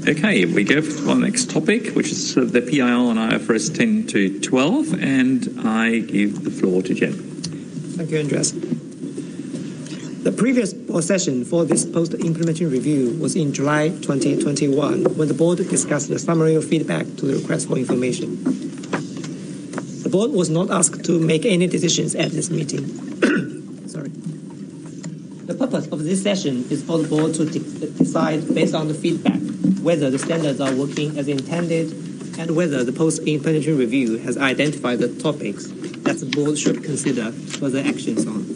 Okay, we go for the next topic, which is the PIL on IFRS 10 to 12, and I give the floor to Jen. Thank you, Andreas. The previous board session for this post-implementation review was in July 2021, when the board discussed the summary of feedback to the request for information. The board was not asked to make any decisions at this meeting. Sorry. The purpose of this session is for the board to decide, based on the feedback, whether the standards are working as intended and whether the post-implementation review has identified the topics that the board should consider further actions on.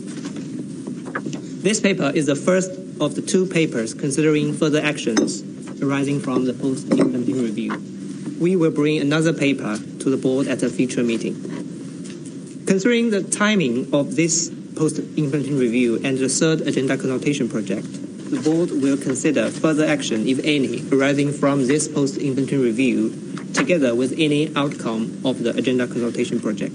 This paper is the first of the two papers considering further actions arising from the post-implementation review. We will bring another paper to the board at a future meeting. Considering the timing of this post-implementation review and the third agenda consultation project, the board will consider further action, if any, arising from this post-implementation review, together with any outcome of the agenda consultation project.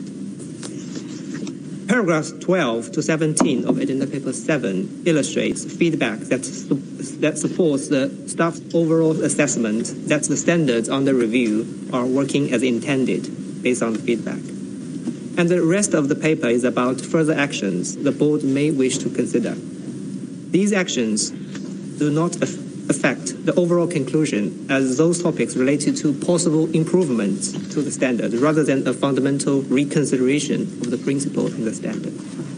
Paragraphs 12 to 17 of Agenda Paper 7 illustrates feedback that supports the staff's overall assessment that the standards under review are working as intended based on the feedback. And the rest of the paper is about further actions the board may wish to consider. These actions do not affect the overall conclusion, as those topics related to possible improvements to the standard rather than a fundamental reconsideration of the principle in the standard.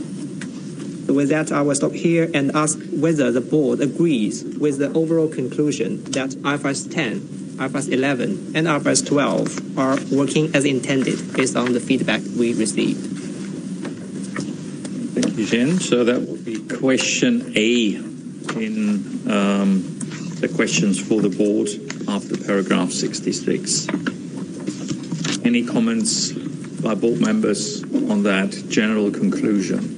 So with that, I will stop here and ask whether the board agrees with the overall conclusion that IFRS 10, IFRS 11, and IFRS 12 are working as intended based on the feedback we received. Thank you, Jen. So that will be question A in the questions for the board after paragraph 66. Any comments by board members on that general conclusion?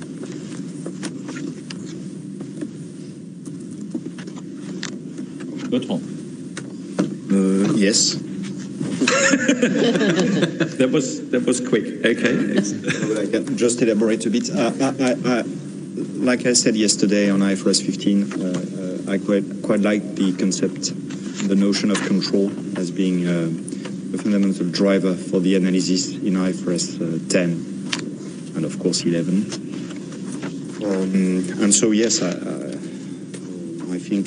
Bertrand? Yes. That was quick. Okay. I can just elaborate a bit. Like I said yesterday on IFRS 15, I quite like the concept, the notion of control as being a fundamental driver for the analysis in IFRS 10 and of course 11. And so yes, I think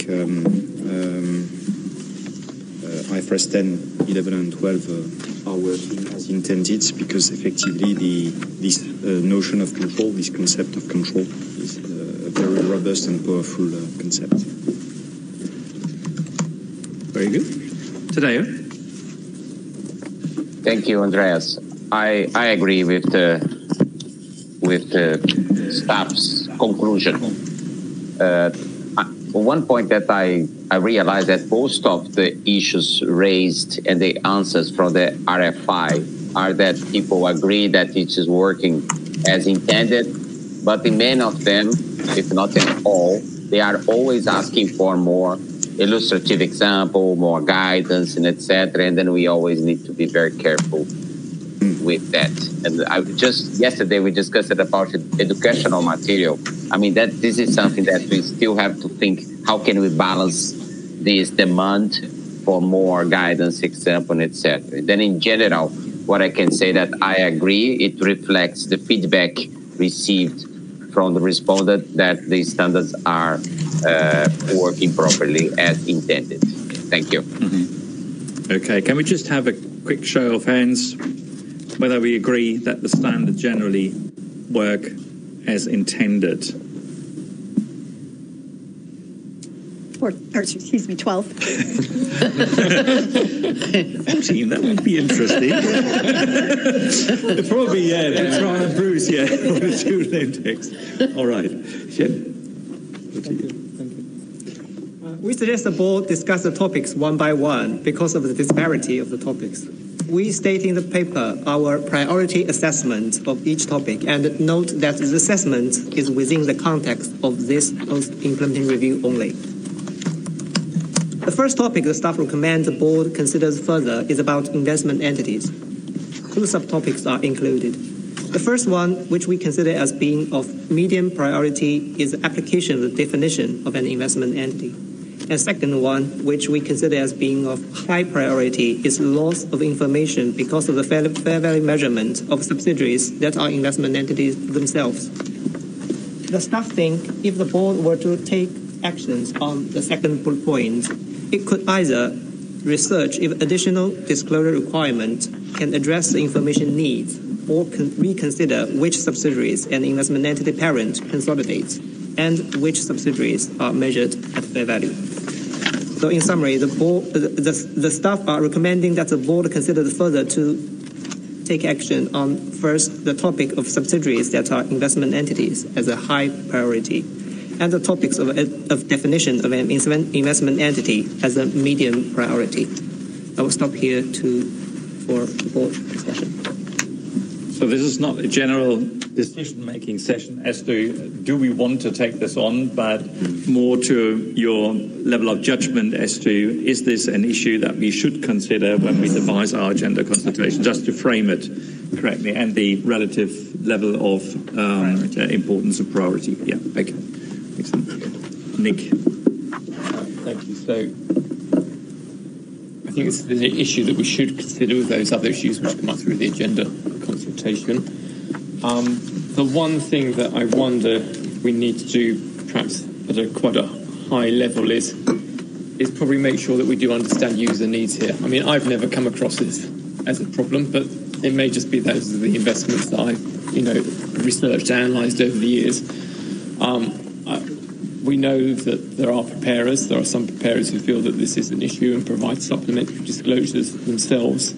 IFRS 10, 11 and 12 are working as intended, because effectively this notion of control, this concept of control, is a very robust and powerful concept. Very good. Tadeo? Thank you, Andreas. I agree with the staff's conclusion. One point that I realized that most of the issues raised and the answers from the RFI are that people agree that it is working as intended, but in many of them, if not in all, they are always asking for more illustrative example, more guidance, and etc. And then we always need to be very careful with that. And yesterday we discussed about educational material. I mean, that this is something that we still have to think, how can we balance this demand for more guidance, example, etc. Then in general, what I can say that I agree, it reflects the feedback received from the respondent that the standards are working properly as intended. Thank you. Mm-hmm. Okay, can we just have a quick show of hands whether we agree that the standards generally work as intended? Excuse me, 12. 14, that would be interesting. Probably, yeah, Bertrand and Bruce, yeah, the two index. All right. Jen. Thank you. We suggest the board discuss the topics one by one because of the disparity of the topics. We state in the paper our priority assessment of each topic and note that the assessment is within the context of this post-implementing review only. The first topic the staff recommends the board considers further is about investment entities. Two subtopics are included. The first one, which we consider as being of medium priority, is the application of the definition of an investment entity. And second one, which we consider as being of high priority, is loss of information because of the fair value measurement of subsidiaries that are investment entities themselves. The staff think if the board were to take actions on the second bullet point, it could either research if additional disclosure requirement can address the information needs, or reconsider which subsidiaries an investment entity parent consolidates and which subsidiaries are measured at fair value. So in summary, the staff are recommending that the board consider further to take action on, first, the topic of subsidiaries that are investment entities as a high priority, and the topics of definition of an investment entity as a medium priority. I will stop here for board discussion. So this is not a general decision-making session as to do we want to take this on, but more to your level of judgment as to is this an issue that we should consider when we devise our agenda consultation, just to frame it correctly, and the relative level of importance and priority. Yeah, okay. Excellent. Nick. Thank you. So I think it's an issue that we should consider with those other issues which come up through the agenda consultation. The one thing that I wonder we need to do, perhaps at quite a high level, is probably make sure that we do understand user needs here. I mean, I've never come across this as a problem, but it may just be those are the investments that I've researched and analysed over the years. We know that there are preparers. There are some preparers who feel that this is an issue and provide supplementary disclosures themselves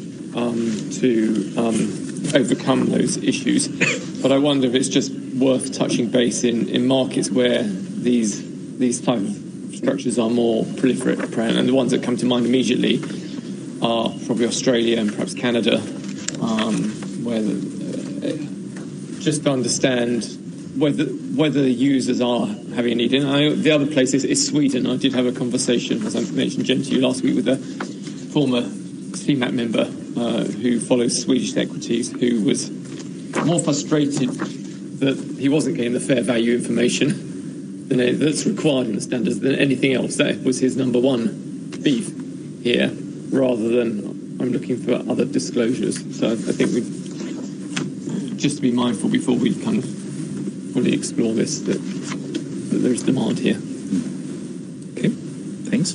to overcome those issues. But I wonder if it's just worth touching base in markets where these type of structures are more proliferate, and the ones that come to mind immediately are probably Australia and perhaps Canada, where just to understand whether the users are having a need. And the other place is Sweden. I did have a conversation, as I mentioned, Jen, to you last week, with a former CMAT member who follows Swedish equities, who was more frustrated that he wasn't getting the fair value information that's required in the standards than anything else. That was his number one beef here, rather than I'm looking for other disclosures. So I think we just to be mindful before we kind of fully explore this, that there's demand here. Okay, thanks.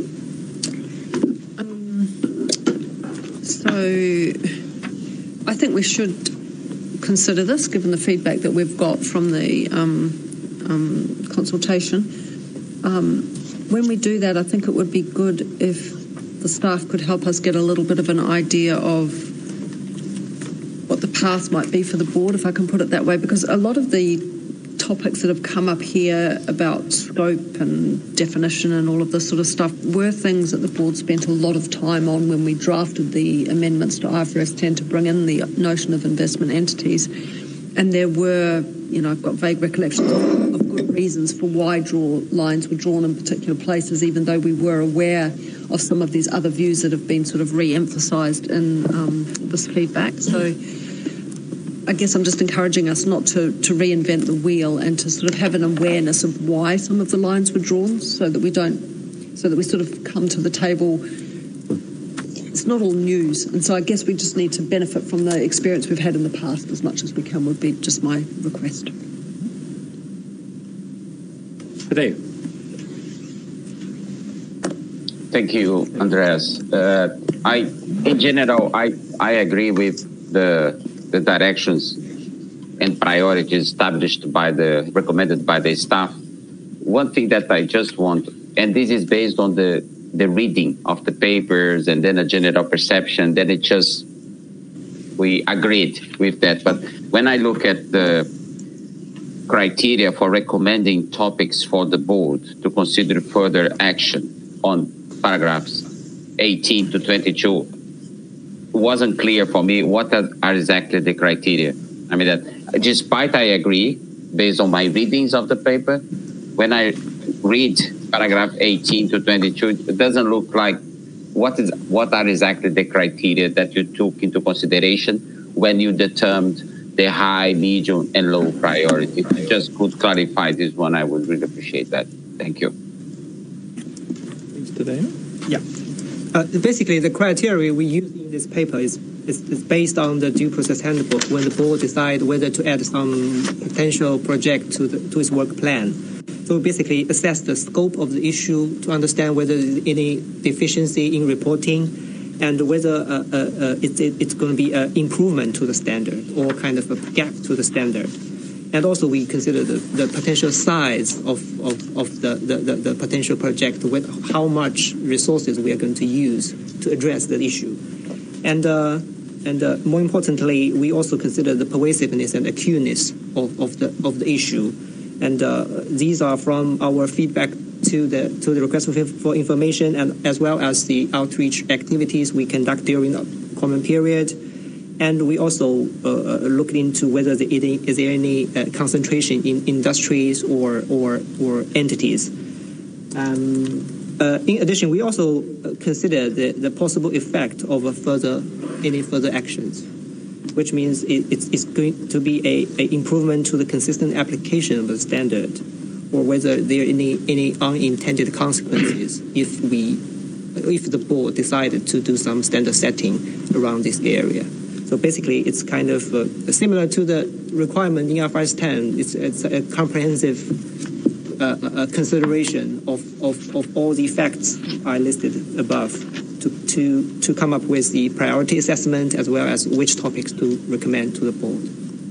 So I think we should consider this, given the feedback that we've got from the consultation. When we do that, I think it would be good if the staff could help us get a little bit of an idea of what the path might be for the board, if I can put it that way, because a lot of the topics that have come up here about scope and definition and all of this sort of stuff were things that the board spent a lot of time on when we drafted the amendments to IFRS 10 to bring in the notion of investment entities. And there were, I've got vague recollections of good reasons for why lines were drawn in particular places, even though we were aware of some of these other views that have been sort of re-emphasised in this feedback. So I guess I'm just encouraging us not to reinvent the wheel, and to sort of have an awareness of why some of the lines were drawn, so that we sort of come to the table. It's not all news, and so I guess we just need to benefit from the experience we've had in the past as much as we can, would be just my request. Today. Thank you, Andreas. In general, I agree with the directions and priorities established recommended by the staff. One thing that I just want, and this is based on the reading of the papers and then a general perception, that we agreed with that. But when I look at the criteria for recommending topics for the board to consider further action on paragraphs 18 to 22, it wasn't clear for me what are exactly the criteria. I mean, that despite I agree, based on my readings of the paper, when I read paragraph 18 to 22, it doesn't look like what are exactly the criteria that you took into consideration when you determined the high, medium, and low priority. If you just could clarify this one, I would really appreciate that. Thank you. Tadeo? Yeah. Basically, the criteria we use in this paper is based on the due process handbook when the board decide whether to add some potential project to its work plan. So basically, assess the scope of the issue to understand whether there's any deficiency in reporting and whether it's going to be an improvement to the standard or kind of a gap to the standard. And also we consider the potential size of the potential project, with how much resources we are going to use to address the issue. And more importantly, we also consider the pervasiveness and acuteness of the issue. And these are from our feedback to the request for information, and as well as the outreach activities we conduct during the comment period. And we also looked into whether there is any concentration in industries or entities. In addition, we also consider the possible effect of any further actions, which means it's going to be a improvement to the consistent application of the standard, or whether there are any unintended consequences if the board decided to do some standard setting around this area. So basically, it's kind of similar to the requirement in IFRS 10. It's a comprehensive consideration of all the facts I listed above to come up with the priority assessment, as well as which topics to recommend to the board.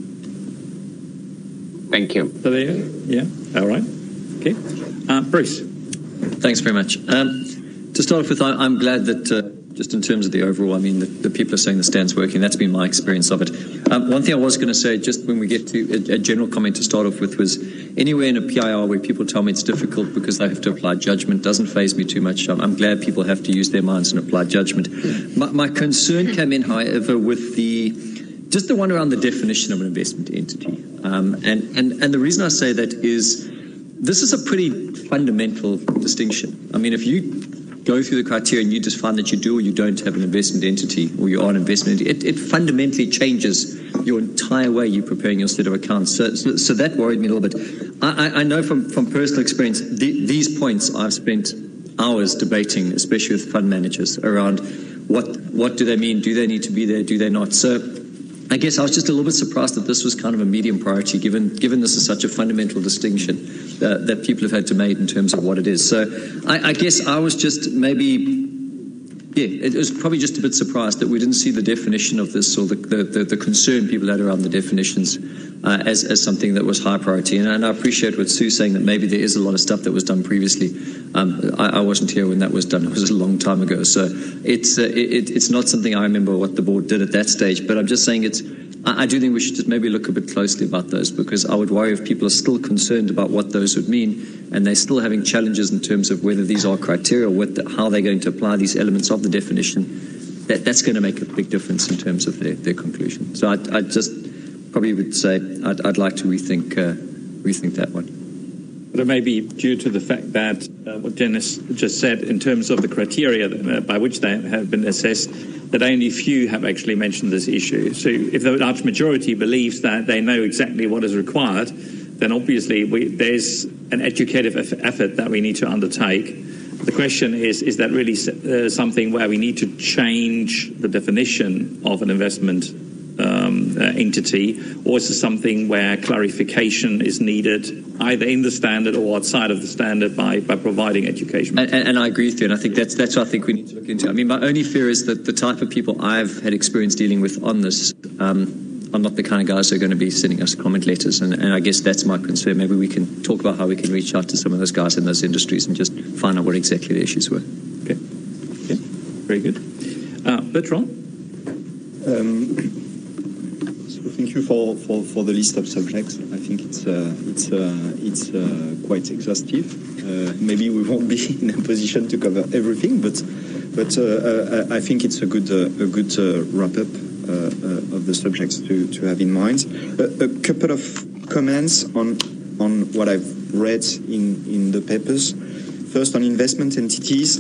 Thank you. Yeah. All right. Okay. Bruce. Thanks very much. To start off with, I'm glad that just in terms of the overall, I mean, the people are saying the stand's working. That's been my experience of it. One thing I was going to say, just when we get to a general comment to start off with, was anywhere in a PIR where people tell me it's difficult because they have to apply judgment doesn't faze me too much. I'm glad people have to use their minds and apply judgment. My concern came in, however, with just the one around the definition of an investment entity. And the reason I say that is this is a pretty fundamental distinction. I mean, if you go through the criteria and you just find that you do or you don't have an investment entity, or you are an investment entity, it fundamentally changes your entire way you're preparing your set of accounts. So that worried me a little bit. I know from personal experience, these points I've spent hours debating, especially with fund managers, around what do they mean? Do they need to be there? Do they not? So I guess I was just a little bit surprised that this was kind of a medium priority, given this is such a fundamental distinction that people have had to make in terms of what it is. So I guess I was just it was probably just a bit surprised that we didn't see the definition of this, or the concern people had around the definitions as something that was high priority. And I appreciate what Sue's saying, that maybe there is a lot of stuff that was done previously. I wasn't here when that was done. It was a long time ago. So it's not something I remember what the board did at that stage. But I'm just saying I do think we should just maybe look a bit closely about those, because I would worry if people are still concerned about what those would mean, and they're still having challenges in terms of whether these are criteria, or how they're going to apply these elements of the definition. That's going to make a big difference in terms of their conclusion. So I just probably would say I'd like to rethink that one. But it may be due to the fact that what Dennis just said in terms of the criteria by which they have been assessed, that only few have actually mentioned this issue. So if the large majority believes that they know exactly what is required, then obviously there's an educative effort that we need to undertake. The question is that really something where we need to change the definition of an investment entity, or is it something where clarification is needed either in the standard or outside of the standard by providing education? And I agree with you, and I think that's what I think we need to look into. I mean, my only fear is that the type of people I've had experience dealing with on this are not the kind of guys who are going to be sending us comment letters, and I guess that's my concern. Maybe we can talk about how we can reach out to some of those guys in those industries and just find out what exactly the issues were. Okay, very good. Bertrand? Thank you for the list of subjects. I think it's quite exhaustive. Maybe we won't be in a position to cover everything, but I think it's a good wrap up of the subjects to have in mind. A couple of comments on what I've read in the papers. First, on investment entities.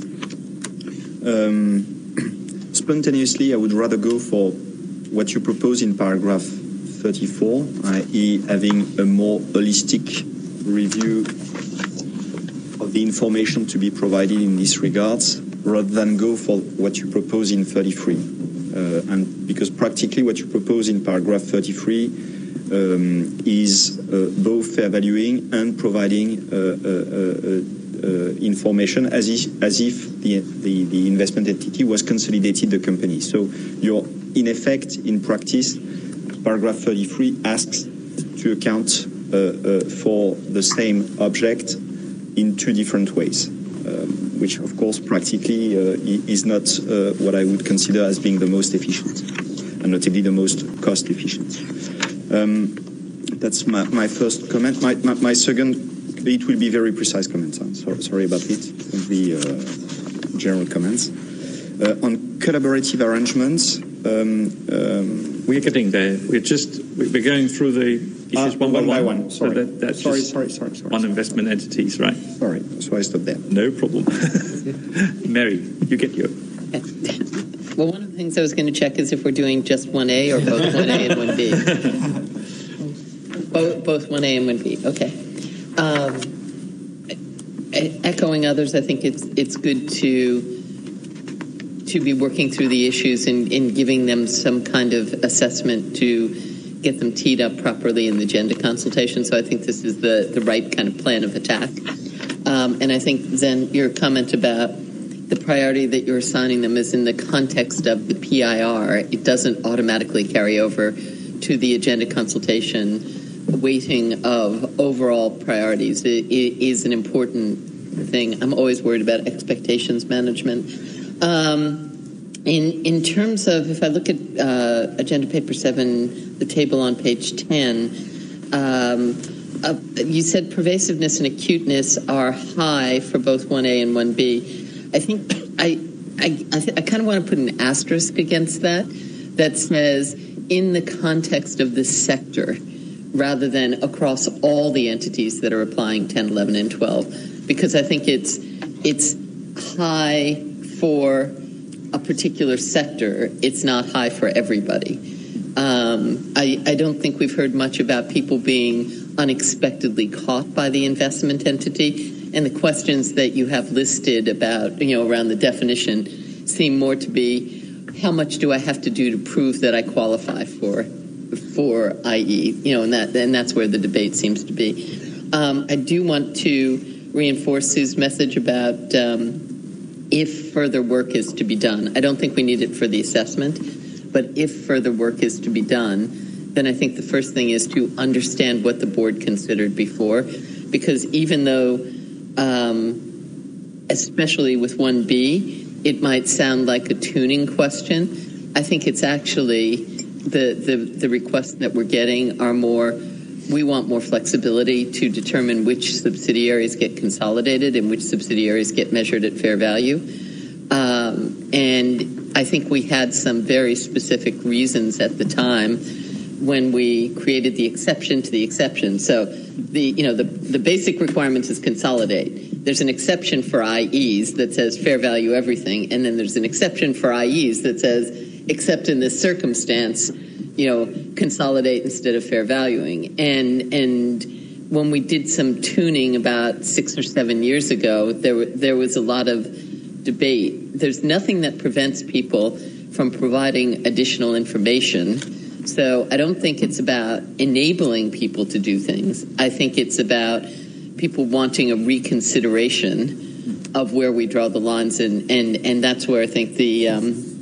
Spontaneously, I would rather go for what you propose in paragraph 34, i.e. having a more holistic review of of the information to be provided in this regards, rather than go for what you propose in 33. And because practically what you propose in paragraph 33 is both fair valuing and providing information as if the investment entity was consolidated the company. So you're in effect, in practice, paragraph 33 asks to account for the same object in two different ways, which of course practically is not what I would consider as being the most efficient, and notably the most cost efficient. That's my first comment. My second, it will be very precise comments. Sorry about it. It will be general comments. On collaborative arrangements, we're getting there. We're going through the issues one by one. Sorry. So that's Sorry. on investment entities, right? Sorry. So I stopped there. No problem. Mary, you get your. Well, one of the things I was going to check is if we're doing just 1A or both 1A and 1B. Both 1A and 1B. Okay. Echoing others, I think it's good to be working through the issues and giving them some kind of assessment to get them teed up properly in the agenda consultation. So I think this is the right kind of plan of attack. And I think then your comment about the priority that you're assigning them is in the context of the PIR. It doesn't automatically carry over to the agenda consultation weighting of overall priorities. It is an important thing. I'm always worried about expectations management. In terms of, if I look at Agenda Paper 7, the table on page 10, you said pervasiveness and acuteness are high for both 1A and 1B. I think I kind of want to put an asterisk against that says in the context of this sector rather than across all the entities that are applying 10, 11, and 12, because I think it's high for a particular sector. It's not high for everybody. I don't think we've heard much about people being unexpectedly caught by the investment entity, and the questions that you have listed about, around the definition seem more to be, how much do I have to do to prove that I qualify for IE, and that's where the debate seems to be. I do want to reinforce Sue's message about if further work is to be done. I don't think we need it for the assessment, but if further work is to be done, then I think the first thing is to understand what the board considered before, because even though, especially with 1B, it might sound like a tuning question, I think it's actually the requests that we're getting are more, we want more flexibility to determine which subsidiaries get consolidated and which subsidiaries get measured at fair value. And I think we had some very specific reasons at the time when we created the exception to the exception. So the basic requirement is consolidate. There's an exception for IEs that says fair value everything, and then there's an exception for IEs that says, except in this circumstance, consolidate instead of fair valuing. And when we did some tuning about 6 or 7 years ago, there was a lot of debate. There's nothing that prevents people from providing additional information. So I don't think it's about enabling people to do things. I think it's about people wanting a reconsideration of where we draw the lines, and that's where I think the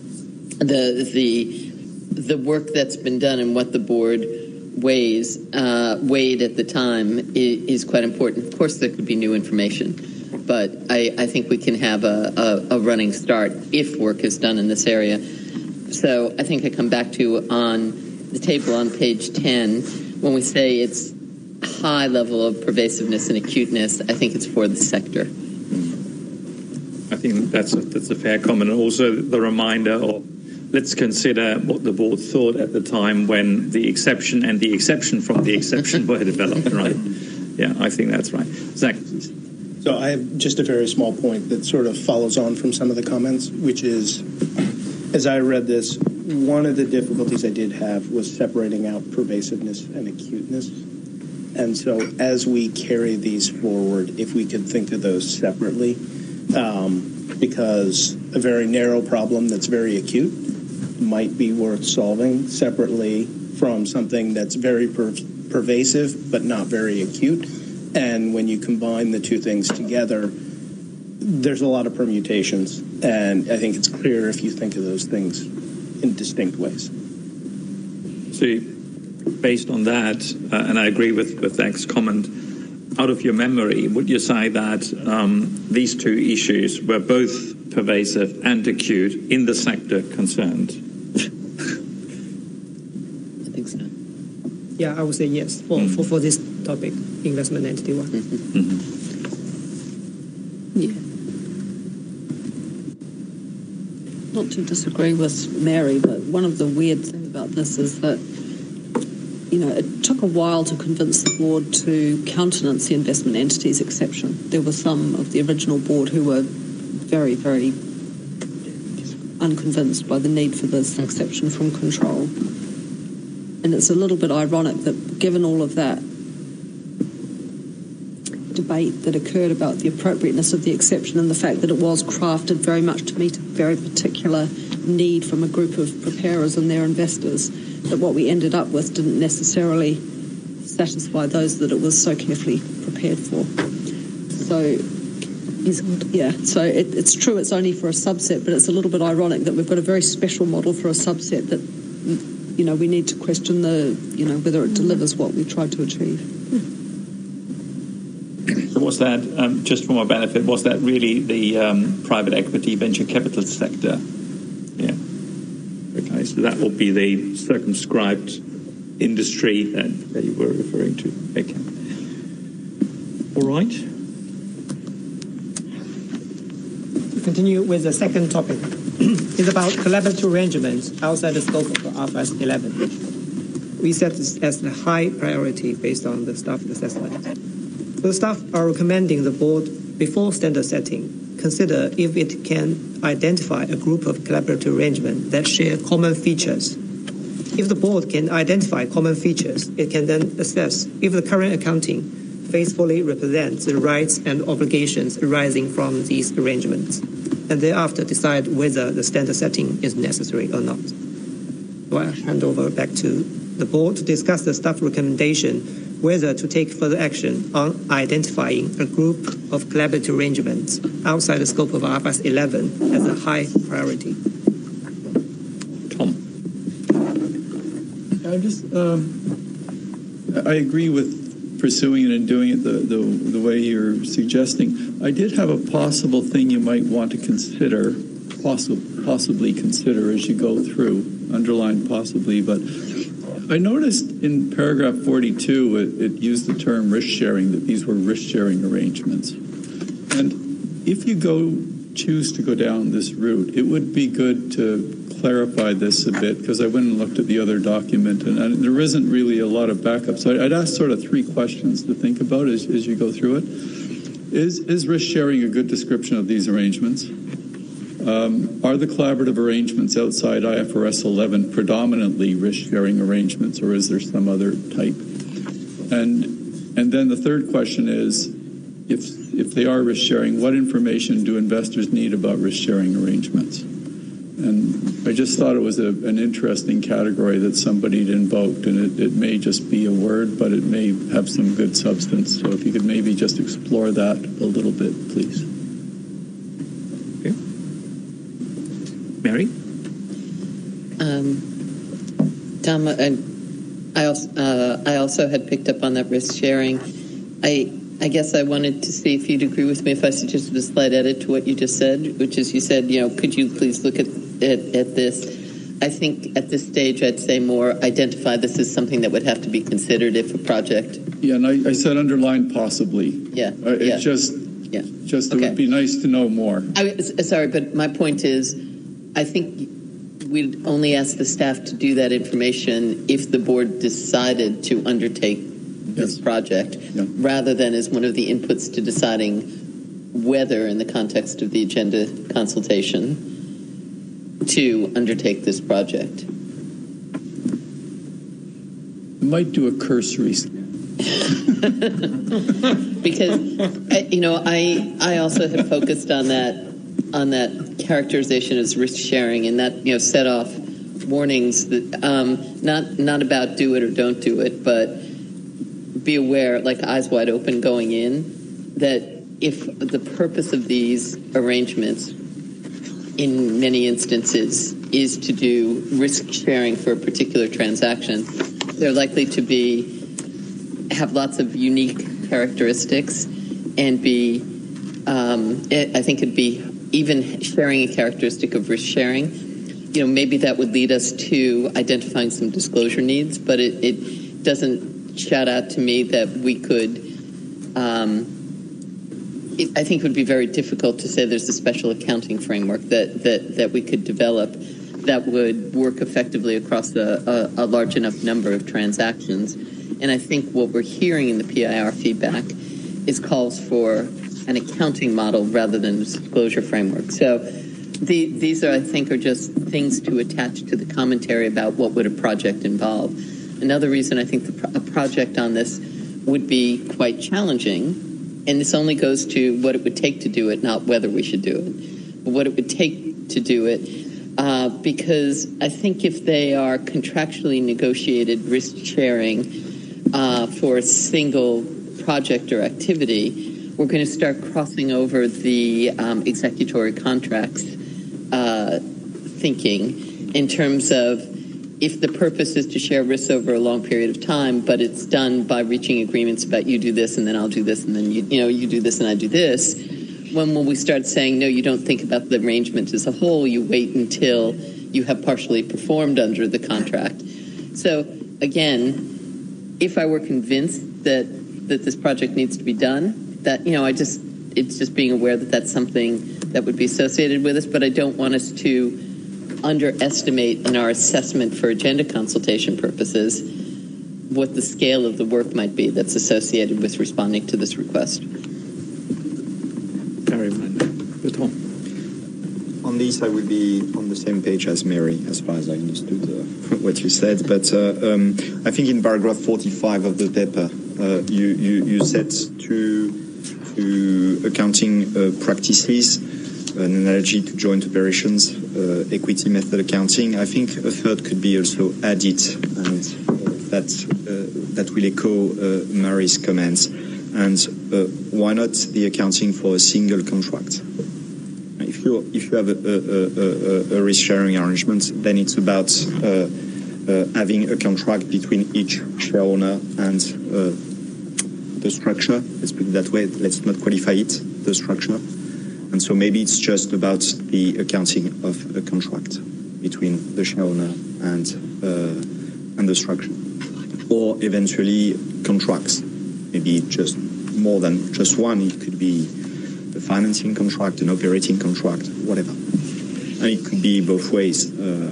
work that's been done and what the board weighed at the time is quite important. Of course, there could be new information, but I think we can have a running start if work is done in this area. So I think I come back to on the table on page 10, when we say it's high level of pervasiveness and acuteness, I think it's for the sector. I think that's a fair comment. And also the reminder of, let's consider what the board thought at the time when the exception and the exception from the exception were developed, right? Yeah, I think that's right. Zach, please. So I have just a very small point that sort of follows on from some of the comments, which is, as I read this, one of the difficulties I did have was separating out pervasiveness and acuteness. And so as we carry these forward, if we could think of those separately, because a very narrow problem that's very acute might be worth solving separately from something that's very pervasive but not very acute. And when you combine the two things together, there's a lot of permutations. And I think it's clear if you think of those things in distinct ways. So, based on that, and I agree with Zach's comment, out of your memory, would you say that these two issues were both pervasive and acute in the sector concerned? I think so. Yeah, I would say yes for this topic, investment entity one. Yeah. Not to disagree with Mary, but one of the weird things about this is that, you know, it took a while to convince the board to countenance the investment entities exception. There were some of the original board who were very, very unconvinced by the need for this exception from control. And it's a little bit ironic that given all of that debate that occurred about the appropriateness of the exception and the fact that it was crafted very much to meet a very particular need from a group of preparers and their investors, that what we ended up with didn't necessarily satisfy those that it was so carefully prepared for. So, yeah, so it's true it's only for a subset, but it's a little bit ironic that we've got a very special model for a subset that, you know, we need to question whether it delivers what we tried to achieve. So was that, just for my benefit, was that really the private equity venture capital sector? Yeah. Okay, so that will be the circumscribed industry that you were referring to. Okay. All right. To continue with the second topic, it's about collaborative arrangements outside the scope of IFRS 11. We set this as a high priority based on the staff assessment. The staff are recommending the board, before standard setting, consider if it can identify a group of collaborative arrangements that share common features. If the board can identify common features, it can then assess if the current accounting faithfully represents the rights and obligations arising from these arrangements, and thereafter decide whether the standard setting is necessary or not. So I hand over back to the board to discuss the staff recommendation whether to take further action on identifying a group of collaborative arrangements outside the scope of IFRS 11 as a high priority. Tom. I agree with pursuing it and doing it the way you're suggesting. I did have a possible thing you might want to consider, possibly consider as you go through, underline possibly, but I noticed in paragraph 42 it used the term risk sharing, that these were risk sharing arrangements. And if you choose to go down this route, it would be good to clarify this a bit, because I went and looked at the other document and there isn't really a lot of backup. So I'd ask sort of three questions to think about as you go through it. Is risk sharing a good description of these arrangements? Are the collaborative arrangements outside IFRS 11 predominantly risk-sharing arrangements, or is there some other type? And then the third question is, if they are risk-sharing, what information do investors need about risk-sharing arrangements? And I just thought it was an interesting category that somebody had invoked, and it may just be a word, but it may have some good substance. So if you could maybe just explore that a little bit, please. Mary? Tom, I also had picked up on that risk sharing. I guess I wanted to see if you'd agree with me if I suggested a slight edit to what you just said, which is you said, could you please look at this? I think at this stage I'd say more identify this as something that would have to be considered if a project. Yeah, and I said underline possibly. Yeah. It would be nice to know more. Sorry, but my point is, I think we'd only ask the staff to do that information if the board decided to undertake this project, rather than as one of the inputs to deciding whether, in the context of the agenda consultation, to undertake this project. It might do a cursory scan. Because I also had focused on that characterization as risk sharing, and that set off warnings that not about do it or don't do it, but be aware, like eyes wide open going in, that if the purpose of these arrangements in many instances is to do risk sharing for a particular transaction, they're likely to have lots of unique characteristics and I think it'd be even sharing a characteristic of risk sharing. Maybe that would lead us to identifying some disclosure needs, but it doesn't shout out to me that we could. I think it would be very difficult to say there's a special accounting framework that we could develop that would work effectively across a large enough number of transactions. And I think what we're hearing in the PIR feedback is calls for an accounting model rather than a disclosure framework. So these are just things to attach to the commentary about what would a project involve. Another reason I think a project on this would be quite challenging, and this only goes to what it would take to do it, not whether we should do it, but what it would take to do it, because I think if they are contractually negotiated risk sharing for a single project or activity, we're going to start crossing over the executory contracts thinking in terms of if the purpose is to share risks over a long period of time, but it's done by reaching agreements about you do this and then I'll do this and then you do this and I do this. When we start saying, no, you don't think about the arrangement as a whole, you wait until you have partially performed under the contract. So again, if I were convinced that this project needs to be done, that it's just being aware that that's something that would be associated with us, but I don't want us to underestimate in our assessment for agenda consultation purposes what the scale of the work might be that's associated with responding to this request. Very much. On this, I will be on the same page as Mary, as far as I understood what you said. But I think in paragraph 45 of the paper, you set to accounting practices, an analogy to joint operations, equity method accounting. I think a third could be also added, and that will echo Mary's comments. And why not the accounting for a single contract? If you have a risk sharing arrangement, then it's about having a contract between each shareowner and the structure. Let's put it that way. Let's not qualify it, the structure. And so maybe it's just about the accounting of a contract between the shareowner and the structure, or eventually contracts. Maybe just more than just one. It could be a financing contract, an operating contract, whatever. And it could be both ways.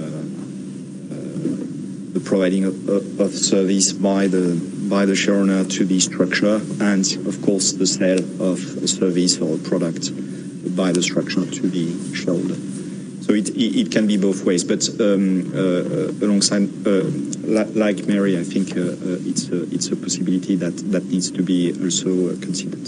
The providing of service by the shareowner to the structure, and of course the sale of a service or a product by the structure to the shareholder. So it can be both ways, but alongside, like Mary, I think it's a possibility that needs to be also considered.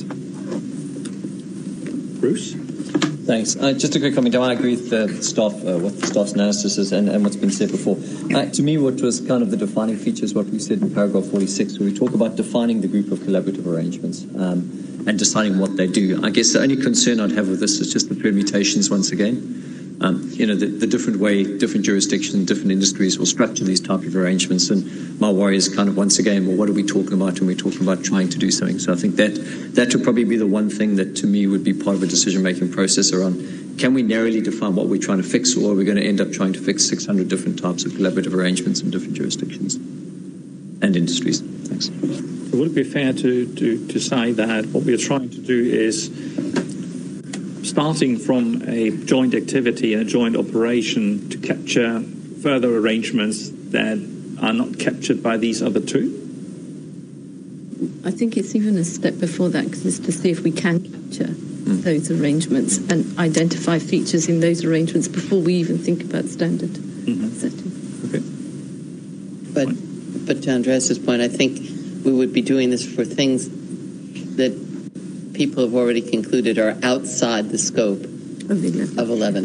Bruce? Thanks. Just a quick comment. I agree with the staff, what the staff's analysis is and what's been said before. To me, what was kind of the defining feature is what we said in paragraph 46, where we talk about defining the group of collaborative arrangements and deciding what they do. I guess the only concern I'd have with this is just the permutations once again. The different way, different jurisdictions, different industries will structure these type of arrangements. And my worry is kind of once again, well, what are we talking about when we're talking about trying to do something? So I think that would probably be the one thing that to me would be part of a decision-making process around, can we narrowly define what we're trying to fix, or are we going to end up trying to fix 600 different types of collaborative arrangements in different jurisdictions and industries? Thanks. Would it be fair to say that what we are trying to do is, starting from a joint activity and a joint operation, to capture further arrangements that are not captured by these other two? I think it's even a step before that, because it's to see if we can capture those arrangements and identify features in those arrangements before we even think about standard setting. Okay. But to Andreas's point, I think we would be doing this for things that people have already concluded are outside the scope of 11.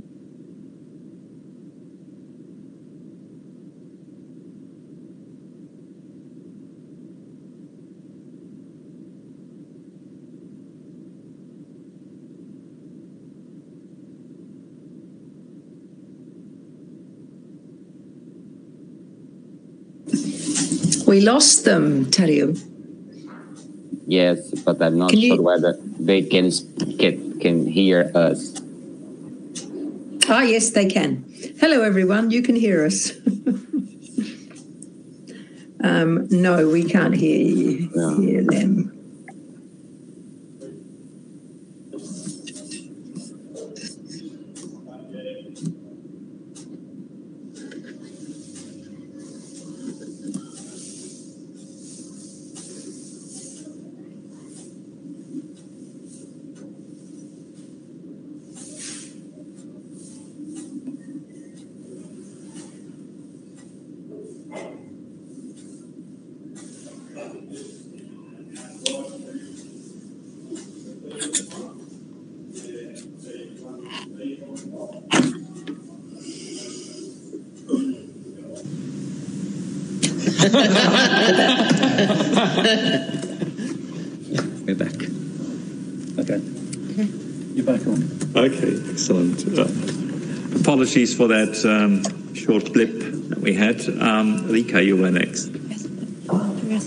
We lost them, Terry. Yes, but I'm not sure whether they can hear us. Ah, yes, they can. Hello, everyone. You can hear us. No, we can't hear them. We're back. Okay. You're back on. Okay, excellent. Apologies for that short blip that we had. Rika, you were next. Yes.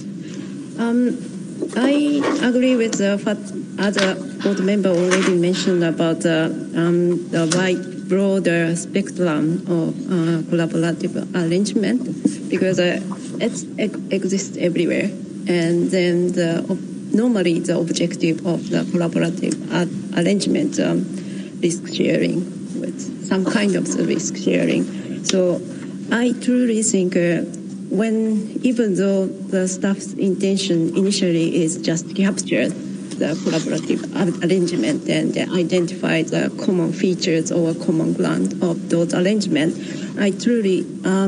I agree with what other board member already mentioned about the wide, broader spectrum of collaborative arrangement, because it exists everywhere. And then normally the objective of the collaborative arrangement, risk sharing, with some kind of the risk sharing. So I truly think even though the staff's intention initially is just capture the collaborative arrangement and identify the common features or common ground of those arrangements, I truly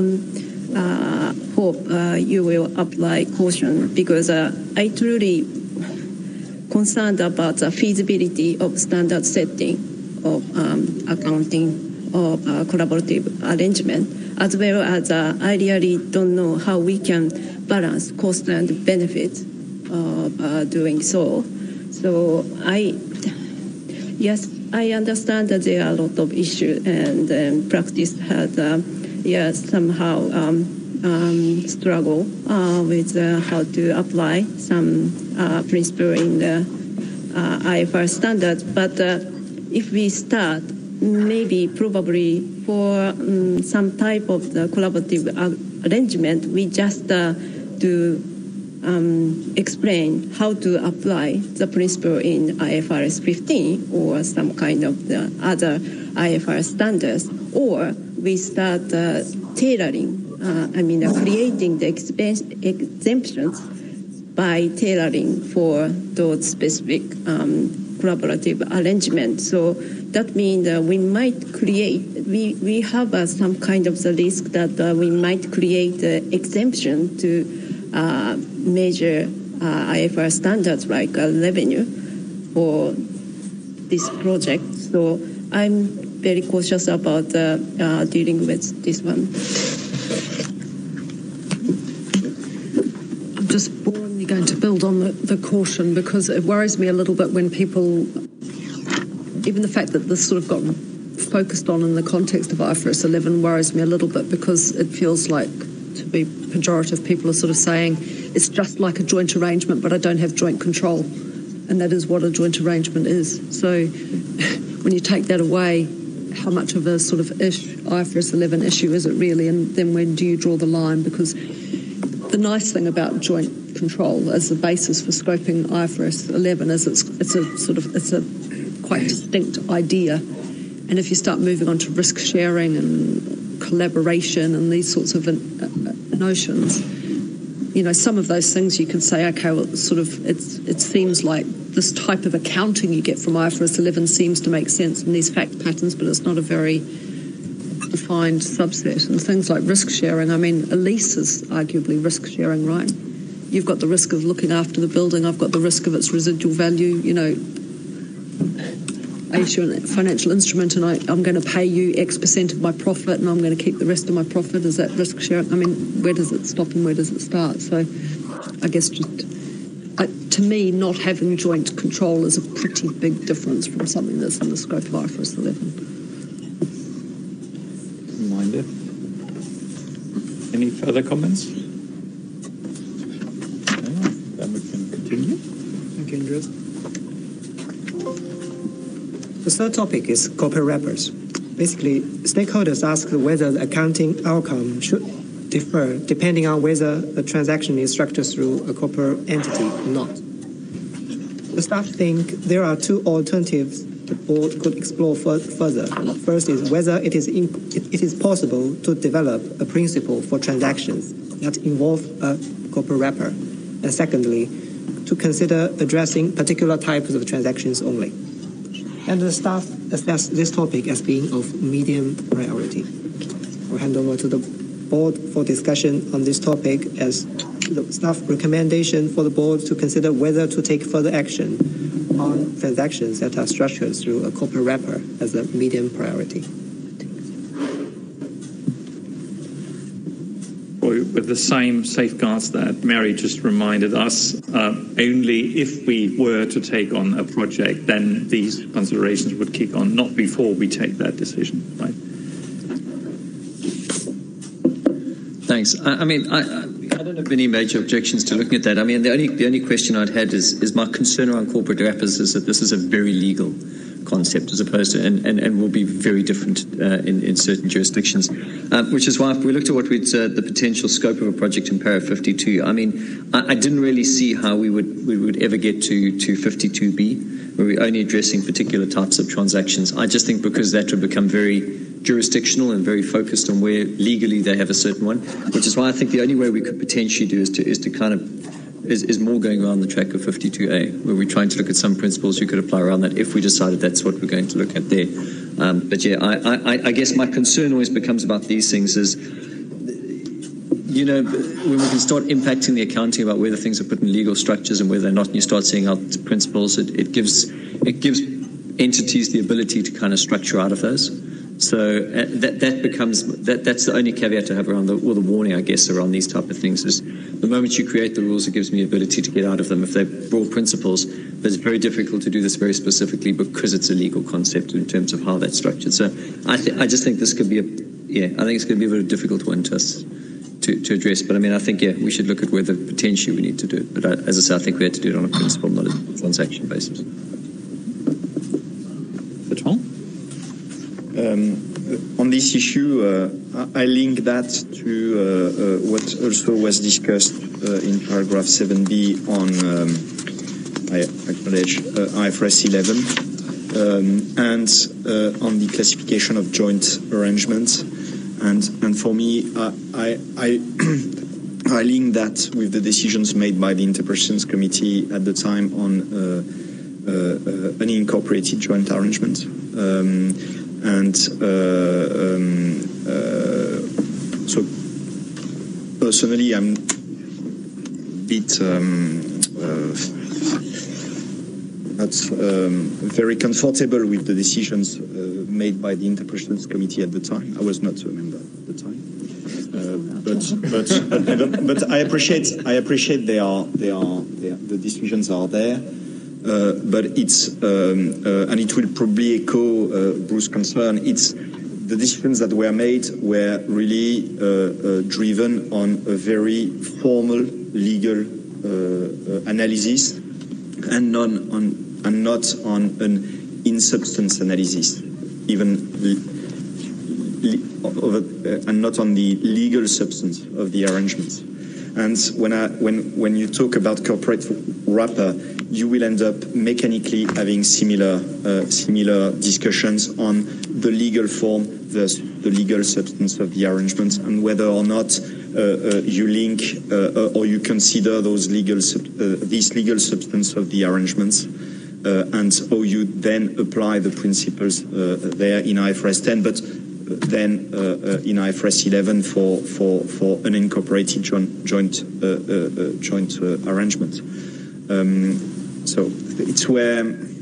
hope you will apply caution, because I truly concerned about the feasibility of standard setting of accounting of collaborative arrangement, as well as I really don't know how we can balance cost and benefit of doing so. So I understand that there are a lot of issues, and practice had somehow struggle with how to apply some principle in the IFRS standards. But if we start, probably for some type of the collaborative arrangement, we just do explain how to apply the principle in IFRS 15 or some kind of the other IFRS standards, or we start tailoring, creating the exemptions by tailoring for those specific collaborative arrangements. So that means we might create, we have some kind of the risk that we might create exemption to major IFRS standards like revenue for this project. So I'm very cautious about dealing with this one. I'm just boringly going to build on the caution, because it worries me a little bit when people, even the fact that this sort of got focused on in the context of IFRS 11 worries me a little bit, because it feels like, to be pejorative, people are sort of saying it's just like a joint arrangement, but I don't have joint control. And that is what a joint arrangement is. So when you take that away, how much of a sort of IFRS 11 issue is it really? And then when do you draw the line? Because the nice thing about joint control as the basis for scoping IFRS 11 is it's a quite distinct idea. And if you start moving on to risk sharing and collaboration and these sorts of notions, some of those things you can say, okay, well, it seems like this type of accounting you get from IFRS 11 seems to make sense in these fact patterns, but it's not a very defined subset. And things like risk sharing, a lease is arguably risk sharing, right? you've got the risk of looking after the building, I've got the risk of its residual value, you know, I issue a financial instrument and I'm going to pay you X% of my profit and I'm going to keep the rest of my profit. Is that risk sharing? I mean, where does it stop and where does it start? So I guess just, to me, not having joint control is a pretty big difference from something that's in the scope of IFRS 11. Reminder. Any further comments? Then we can continue. Thank you, Andreas. The third topic is corporate wrappers. Basically, stakeholders ask whether the accounting outcome should differ depending on whether the transaction is structured through a corporate entity or not. The staff think there are two alternatives the board could explore further. First is whether it is possible to develop a principle for transactions that involve a corporate wrapper. And secondly, to consider addressing particular types of transactions only. And the staff assess this topic as being of medium priority. I'll hand over to the board for discussion on this topic as the staff recommendation for the board to consider whether to take further action on transactions that are structured through a corporate wrapper as a medium priority. With the same safeguards that Mary just reminded us, only if we were to take on a project, then these considerations would kick on, not before we take that decision, right? Thanks. I mean, I don't have any major objections to looking at that. I mean, the only question I'd had is my concern around corporate wrappers is that this is a very legal concept as opposed to, and will be very different in certain jurisdictions, which is why if we looked at what we'd the potential scope of a project in Para 52, I mean, I didn't really see how we would ever get to 52B, where we're only addressing particular types of transactions. I just think because that would become very jurisdictional and very focused on where legally they have a certain one, which is why I think the only way we could potentially do is to kind of is more going around the track of 52A, where we're trying to look at some principles you could apply around that if we decided that's what we're going to look at there. But yeah, I guess my concern always becomes about these things is, you know, when we can start impacting the accounting about whether things are put in legal structures and whether they're not, and you start seeing out principles, it gives entities the ability to kind of structure out of those. So that becomes that's the only caveat I have around the warning, I guess, around these type of things is the moment you create the rules, it gives me the ability to get out of them if they're broad principles. But it's very difficult to do this very specifically because it's a legal concept in terms of how that's structured. So I just think this could be I think it's going to be a very difficult one to us to address. But I mean, I think we should look at whether potentially we need to do it. But as I say, I think we had to do it on a principle, not a transaction basis. On this issue, I link that to what also was discussed in paragraph 7B on, I acknowledge, IFRS 11 and on the classification of joint arrangements. And for me, I link that with the decisions made by the Interpretations Committee at the time on unincorporated joint arrangement. So personally, I'm a bit not very comfortable with the decisions made by the Interpretations Committee at the time. I was not a member at the time, but I appreciate the decisions are there. But it's and it will probably echo Bruce's concern. It's the decisions that were made were really driven on a very formal legal analysis and not on an in-substance analysis, and not on the legal substance of the arrangements. And when you talk about corporate wrapper, you will end up mechanically having similar discussions on the legal form versus the legal substance of the arrangements, and whether or not you link or you consider those this legal substance of the arrangements, and how you then apply the principles there in IFRS 10. But than in IFRS 11 for unincorporated joint arrangement. So it's where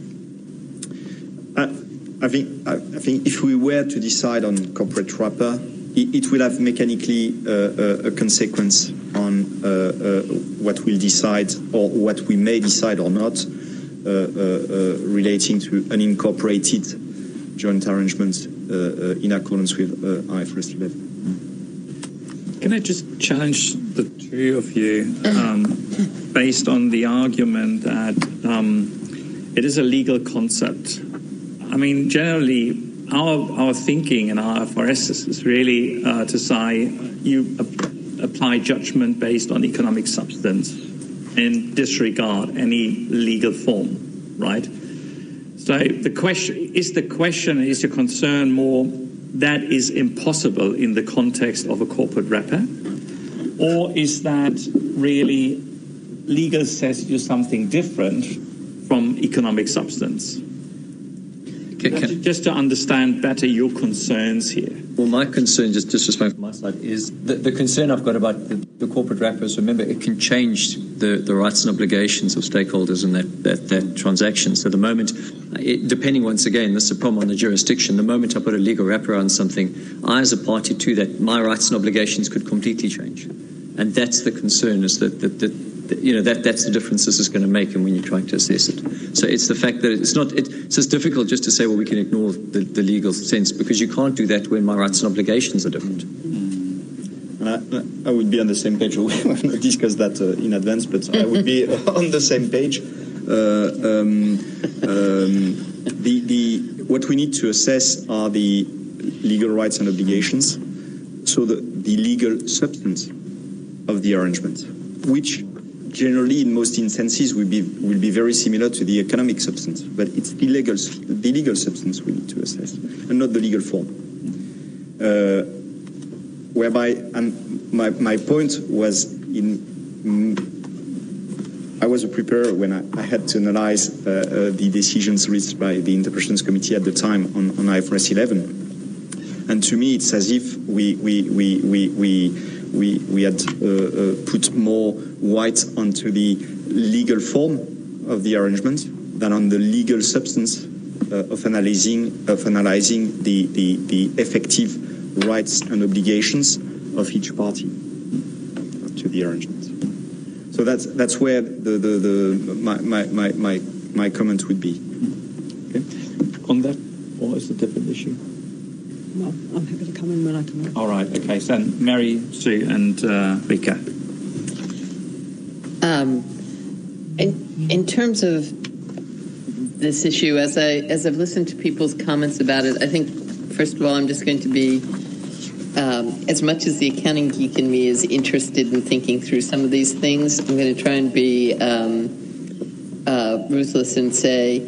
I think if we were to decide on corporate wrapper, it will have mechanically a consequence on what we'll decide or what we may decide or not relating to unincorporated joint arrangements in accordance with IFRS 11. Can I just challenge the two of you based on the argument that it is a legal concept? I mean, generally, our thinking in IFRS is really to say you apply judgment based on economic substance and disregard any legal form, right? So the question is your concern more that is impossible in the context of a corporate wrapper, or is that really legal says you something different from economic substance? Just to understand better your concerns here. Well, my concern, just from my side, is the concern I've got about the corporate wrappers. Remember, it can change the rights and obligations of stakeholders in that transaction. So the moment, depending once again, this is a problem on the jurisdiction. The moment I put a legal wrapper on something, I as a party to that, my rights and obligations could completely change. And that's the concern, is that that's the difference this is going to make, and when you're trying to assess it. So it's the fact that it's just difficult just to say, well, we can ignore the legal sense, because you can't do that when my rights and obligations are different. I would be on the same page. We have not discussed that in advance, but I would be on the same page. What we need to assess are the legal rights and obligations, so the legal substance of the arrangement, which generally in most instances will be very similar to the economic substance, but it's the legal substance we need to assess, and not the legal form. Whereby, and my point was I was a preparer when I had to analyze the decisions reached by the Interpretations Committee at the time on IFRS 11, and to me it's as if we had put more weight onto the legal form of the arrangement than on the legal substance of analyzing the effective rights and obligations of each party to the arrangement. So that's where my comment would be. Okay. On that, or is it a different issue? Well, I'm happy to come in when I come in. All right. Okay. So Mary, Sue, and Rika. In terms of this issue, as I've listened to people's comments about it, I think first of all I'm just going to be, as much as the accounting geek in me is interested in thinking through some of these things, I'm going to try and be ruthless and say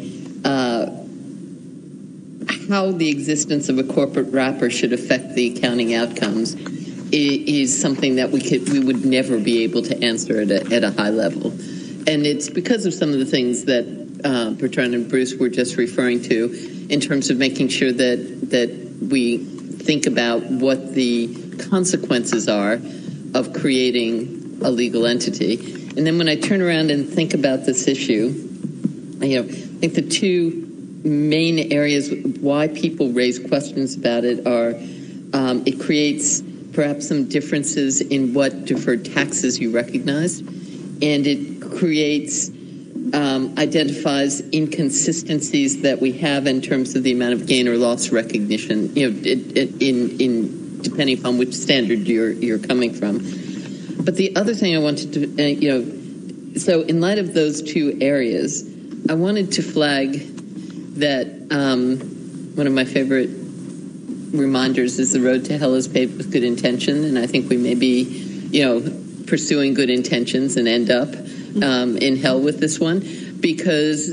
how the existence of a corporate wrapper should affect the accounting outcomes is something that we would never be able to answer at a high level. And it's because of some of the things that Bertrand and Bruce were just referring to in terms of making sure that we think about what the consequences are of creating a legal entity. And then when I turn around and think about this issue, I think the two main areas why people raise questions about it are it creates perhaps some differences in what deferred taxes you recognize, and it creates identifies inconsistencies that we have in terms of the amount of gain or loss recognition, in depending upon which standard you're coming from. But the other thing I wanted to, so in light of those two areas, I wanted to flag that one of my favorite reminders is the road to hell is paved with good intention, and I think we may be, pursuing good intentions and end up in hell with this one, because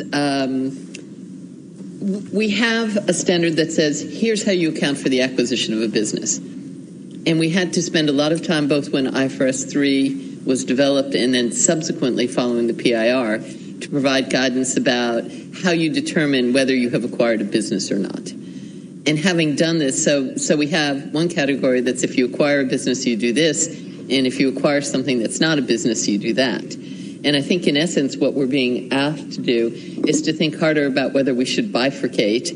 we have a standard that says, here's how you account for the acquisition of a business. And we had to spend a lot of time, both when IFRS 3 was developed and then subsequently following the PIR, to provide guidance about how you determine whether you have acquired a business or not. And having done this, so we have one category that's if you acquire a business, you do this, and if you acquire something that's not a business, you do that. And I think in essence, what we're being asked to do is to think harder about whether we should bifurcate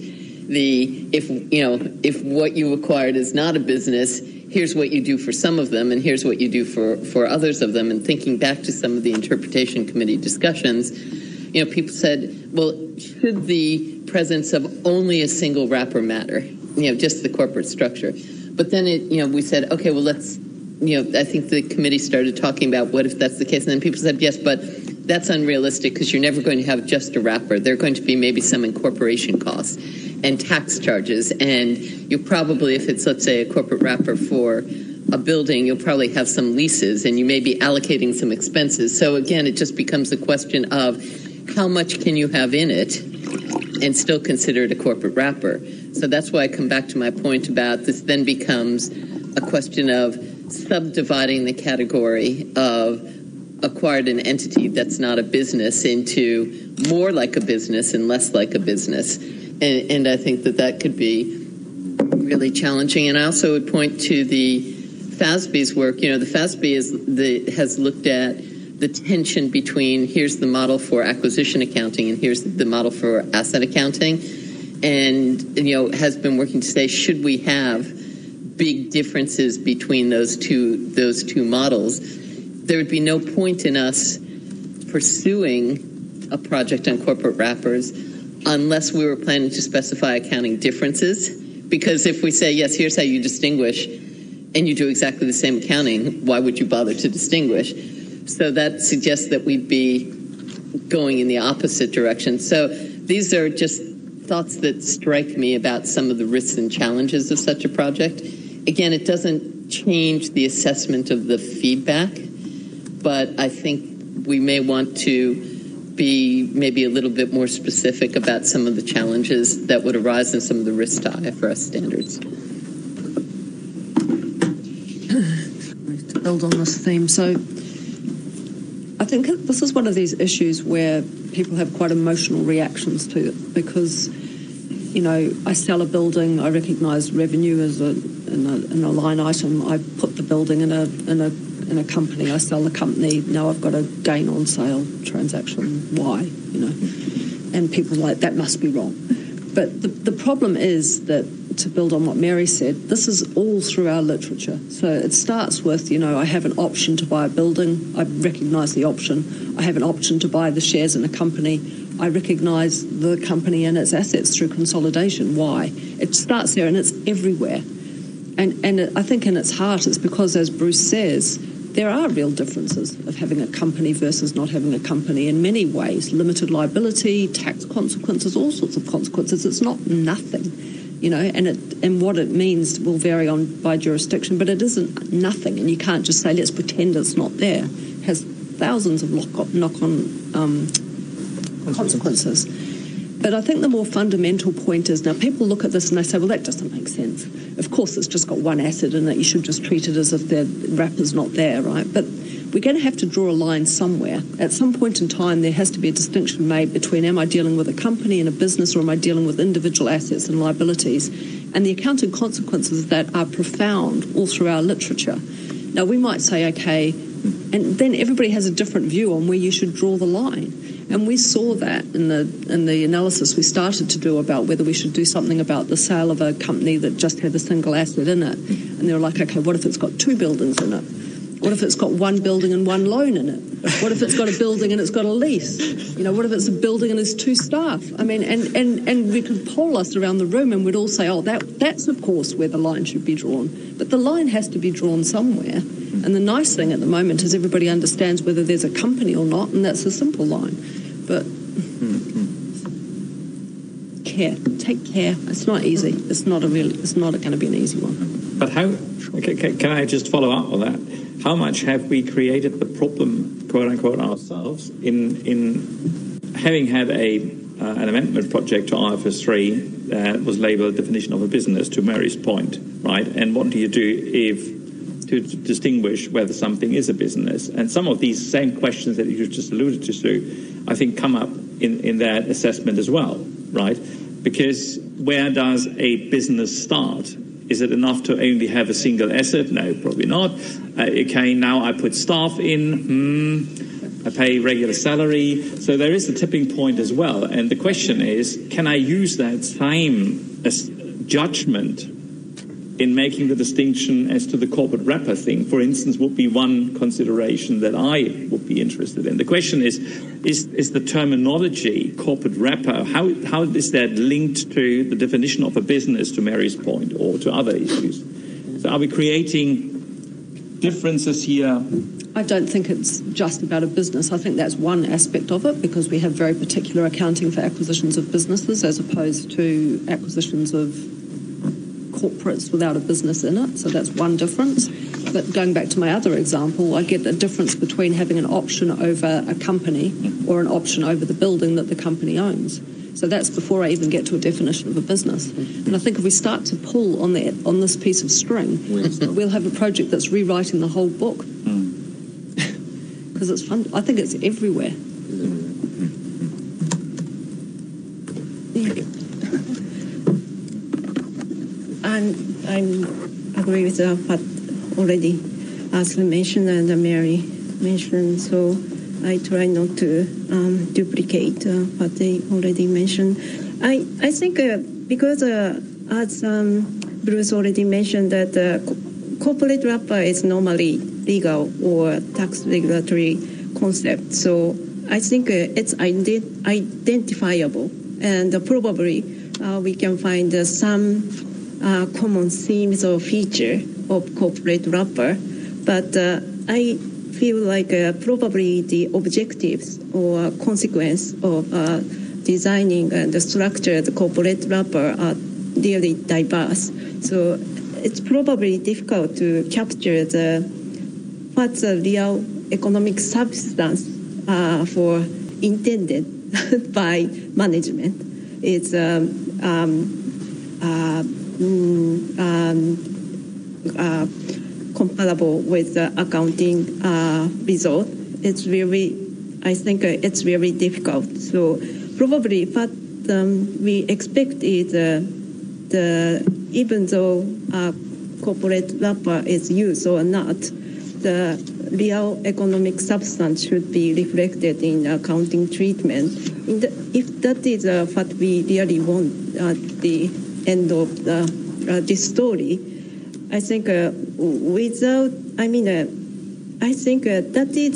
if what you acquired is not a business, here's what you do for some of them, and here's what you do for others of them. And thinking back to some of the interpretation committee discussions, people said, well, should the presence of only a single wrapper matter? Just the corporate structure. But then we said, okay, well, let's, I think the committee started talking about what if that's the case. And then people said, yes, but that's unrealistic because you're never going to have just a wrapper. There are going to be maybe some incorporation costs and tax charges. And you probably, if it's, let's say, a corporate wrapper for a building, you'll probably have some leases and you may be allocating some expenses. So again, it just becomes a question of how much can you have in it and still consider it a corporate wrapper. So that's why I come back to my point about this then becomes a question of subdividing the category of acquired an entity that's not a business into more like a business and less like a business. And I think that could be really challenging. And I also would point to the FASB's work. The FASB has looked at the tension between here's the model for acquisition accounting and here's the model for asset accounting, and has been working to say, should we have big differences between those two models? There would be no point in us pursuing a project on corporate wrappers unless we were planning to specify accounting differences. Because if we say, yes, here's how you distinguish, and you do exactly the same accounting, why would you bother to distinguish? So that suggests that we'd be going in the opposite direction. So these are just thoughts that strike me about some of the risks and challenges of such a project. Again, it doesn't change the assessment of the feedback, but I think we may want to be maybe a little bit more specific about some of the challenges that would arise and some of the risks to IFRS standards. To build on this theme, so I think this is one of these issues where people have quite emotional reactions to it because, I sell a building, I recognise revenue as in a line item. I put the building in a company. I sell the company. Now I've got a gain on sale transaction. Why? And people are like, that must be wrong. But the problem is that, to build on what Mary said, this is all through our literature. So it starts with, I have an option to buy a building. I recognise the option. I have an option to buy the shares in a company. I recognise the company and its assets through consolidation. Why? It starts there and it's everywhere. And I think in its heart it's because, as Bruce says, there are real differences of having a company versus not having a company in many ways. Limited liability, tax consequences, all sorts of consequences. It's not nothing. And what it means will vary by jurisdiction, but it isn't nothing, and you can't just say, let's pretend it's not there. It has thousands of knock-on consequences. But I think the more fundamental point is, now people look at this and they say, well, that doesn't make sense. Of course, it's just got one asset in it. You should just treat it as if the wrapper's not there, right? But we're going to have to draw a line somewhere. At some point in time, there has to be a distinction made between, am I dealing with a company and a business, or am I dealing with individual assets and liabilities? And the accounting consequences of that are profound all through our literature. Now, we might say, okay, and then everybody has a different view on where you should draw the line. And we saw that in the analysis we started to do about whether we should do something about the sale of a company that just had a single asset in it. And they were like, okay, what if it's got two buildings in it? What if it's got one building and one loan in it? What if it's got a building and it's got a lease? What if it's a building and there's two staff? I mean, and we could poll us around the room and we'd all say, oh, that's of course where the line should be drawn. But the line has to be drawn somewhere. And the nice thing at the moment is everybody understands whether there's a company or not, and that's a simple line. But take care. It's not easy. It's not going to be an easy one. But how? Can I just follow up on that? How much have we created the problem, quote unquote, ourselves in having had an amendment project to IFRS 3 that was labelled definition of a business, to Mary's point, right? And what do you do to distinguish whether something is a business? And some of these same questions that you just alluded to, Sue, I think come up in that assessment as well, right? Because where does a business start? Is it enough to only have a single asset? No, probably not. Okay, now I put staff in, I pay regular salary. So there is a tipping point as well. And the question is, can I use that same judgment in making the distinction as to the corporate wrapper thing? For instance, would be one consideration that I would be interested in. The question is the terminology corporate wrapper, how is that linked to the definition of a business, to Mary's point, or to other issues? So are we creating differences here? I don't think it's just about a business. I think that's one aspect of it, because we have very particular accounting for acquisitions of businesses as opposed to acquisitions of corporates without a business in it. So that's one difference. But going back to my other example, I get a difference between having an option over a company or an option over the building that the company owns. So that's before I even get to a definition of a business. And I think if we start to pull on this piece of string, we'll have a project that's rewriting the whole book. Because it's fun. I think it's everywhere. I'm agree with what already Ashley mentioned and Mary mentioned. So I try not to duplicate what they already mentioned. I think because as Bruce already mentioned that corporate wrapper is normally legal or tax regulatory concept. So I think it's identifiable, and probably we can find some common themes or feature of corporate wrapper. But I feel like probably the objectives or consequence of designing and the structured corporate wrapper are really diverse. So it's probably difficult to capture what's the real economic substance for intended by management. It's comparable with the accounting result. It's really, I think it's very difficult. So probably what we expect is even though corporate wrapper is used or not, the real economic substance should be reflected in accounting treatment. If that is what we really want at the end of this story, I think I think that is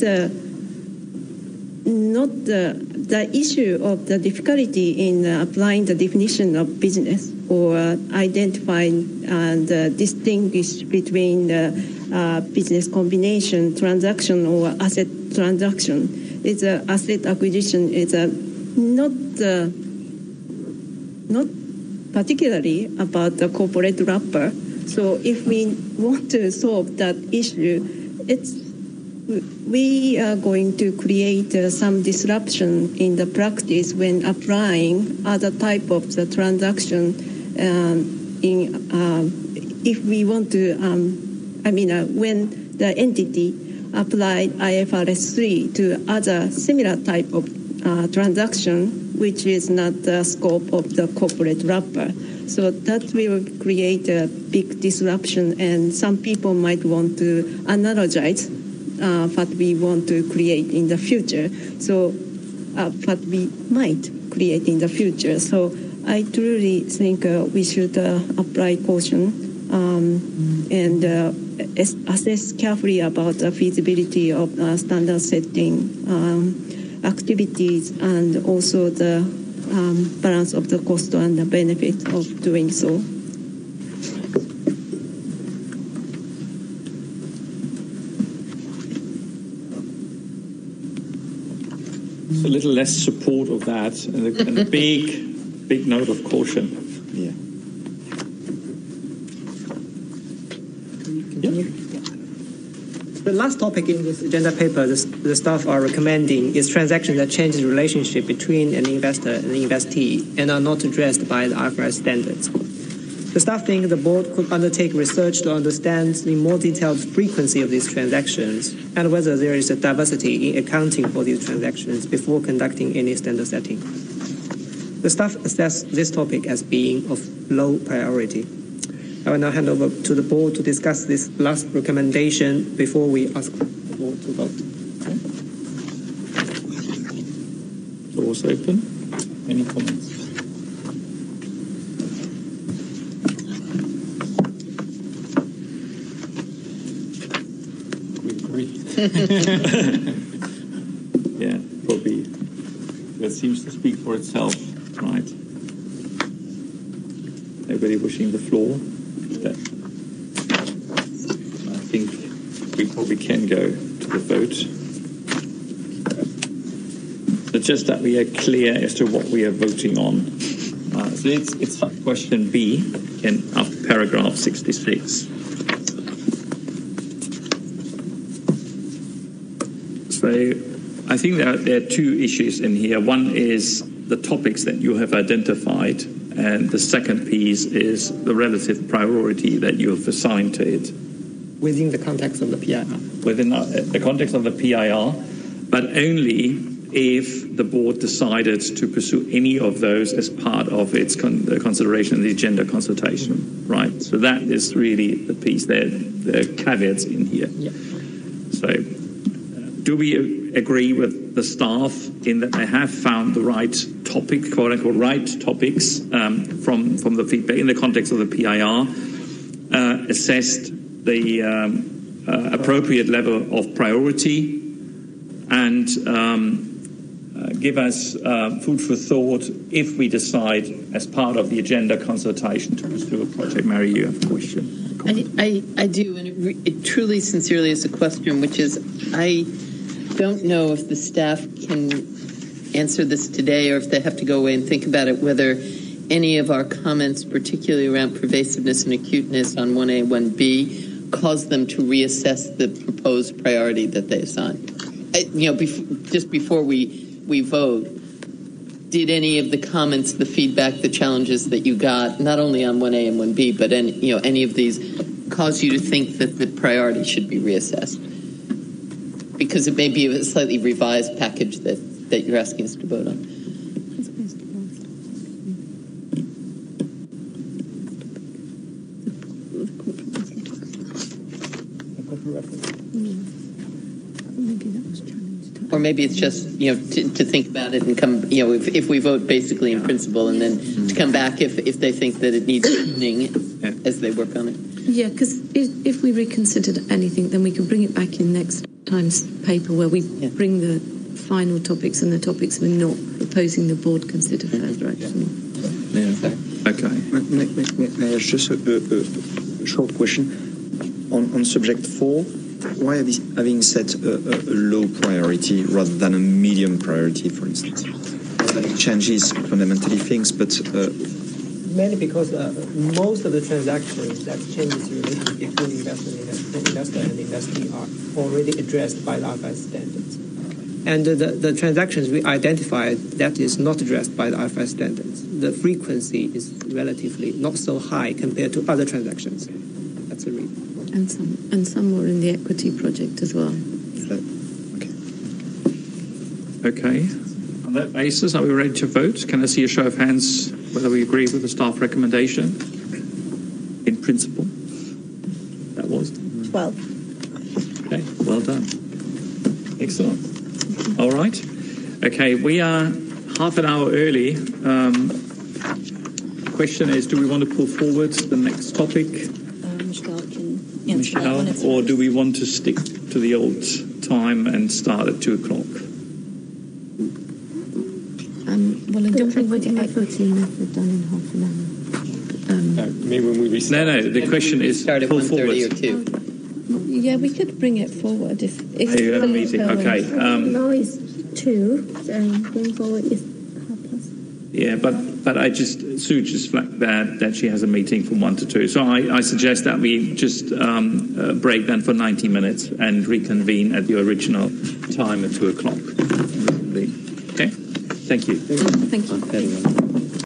not the issue of the difficulty in applying the definition of business or identifying and distinguish between the business combination transaction or asset transaction. It's asset acquisition is not particularly about the corporate wrapper. So if we want to solve that issue, we are going to create some disruption in the practice when applying other type of the transaction. If we want to, when the entity applied IFRS 3 to other similar type of transaction, which is not the scope of the corporate wrapper. So that will create a big disruption, and some people might want to analogize what we want to create in the future. So what we might create in the future. So I truly think we should apply caution and assess carefully about the feasibility of standard setting activities, and also the balance of the cost and the benefit of doing so. A little less support of that, and a big note of caution. Yeah. The last topic in this agenda paper, the staff are recommending, is transactions that change the relationship between an investor and an investee and are not addressed by the IFRS standards. The staff think the board could undertake research to understand the more detailed frequency of these transactions and whether there is a diversity in accounting for these transactions before conducting any standard setting. The staff assessed this topic as being of low priority. I will now hand over to the board to discuss this last recommendation before we ask the board to vote. Floor's open. Any comments? Yeah, probably. That seems to speak for itself, right? Everybody wishing the floor? I think we probably can go to the vote. So just that we are clear as to what we are voting on. So it's question B in paragraph 66. So I think there are two issues in here. One is the topics that you have identified, and the second piece is the relative priority that you have assigned to it. Within the context of the PIR. Within the context of the PIR, but only if the board decided to pursue any of those as part of its consideration in the agenda consultation, right? So that is really the piece. There are caveats in here. Yeah. So do we agree with the staff in that they have found the right topic, quote unquote, right topics from the feedback in the context of the PIR, assessed the appropriate level of priority, and give us food for thought if we decide as part of the agenda consultation to pursue a project? Mary, you have a question? I do, and it truly, sincerely is a question, which is I don't know if the staff can answer this today or if they have to go away and think about it, whether any of our comments, particularly around pervasiveness and acuteness on 1A and 1B, cause them to reassess the proposed priority that they assigned. Just before we vote, did any of the comments, the feedback, the challenges that you got, not only on 1A and 1B, but any of these cause you to think that the priority should be reassessed? Because it may be a slightly revised package that you're asking us to vote on. Or maybe it's just, to think about it and come, if we vote basically in principle, and then to come back if they think that it needs tuning as they work on it. Yeah, because if we reconsidered anything, then we can bring it back in next time's paper where we bring the final topics and the topics we're not proposing the board consider further action. Yeah. Okay. May I ask just a short question on subject 4? Why having set a low priority rather than a medium priority, for instance? It changes fundamentally things, but mainly because most of the transactions that changes related between investor and investee are already addressed by the IFRS standards. And the transactions we identified that is not addressed by the IFRS standards, the frequency is relatively not so high compared to other transactions. That's the reason. And some were in the equity project as well. Okay. On that basis, are we ready to vote? Can I see a show of hands whether we agree with the staff recommendation in principle? That was 12. Okay, well done. Excellent. All right. Okay, we are half an hour early. Question is, do we want to pull forward the next topic? Michelle, or do we want to stick to the old time and start at 2 o'clock? Well, I don't think the equity method done in half an hour. Maybe when we restart. No, the question is start at pull 1:30 forward. or 2. Yeah, we could bring it forward if You have a meeting, okay. Now it's 2, and going forward is 1:30. Yeah, but Sue just flagged that she has a meeting from 1 to 2. So I suggest that we just break then for 90 minutes and reconvene at the original time at 2 o'clock. Okay? Thank you. Thank you.